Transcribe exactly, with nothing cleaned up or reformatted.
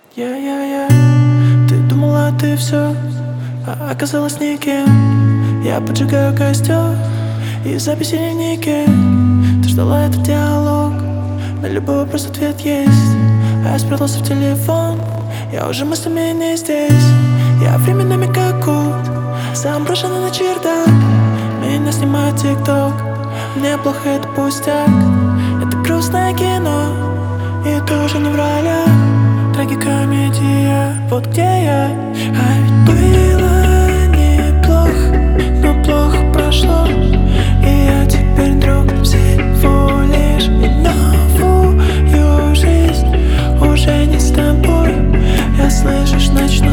Я-я-я, ты думала, ты все, а оказалась никем. Я поджигаю костер и записи в дневнике. Ты ждала этот диалог, на любой вопрос ответ есть. А я спрятался в телефон, я уже мыслями не здесь. Я временами как кот, сам брошенный на чердак. Меня снимает тикток, мне плохо, это пустяк. Это грустное кино, и тоже не в ролях. Трагикомедия, вот где я. А ведь было неплохо, но плохо прошло. И я теперь друг всего лишь. И новую жизнь уже не с тобой. Я, слышишь, начну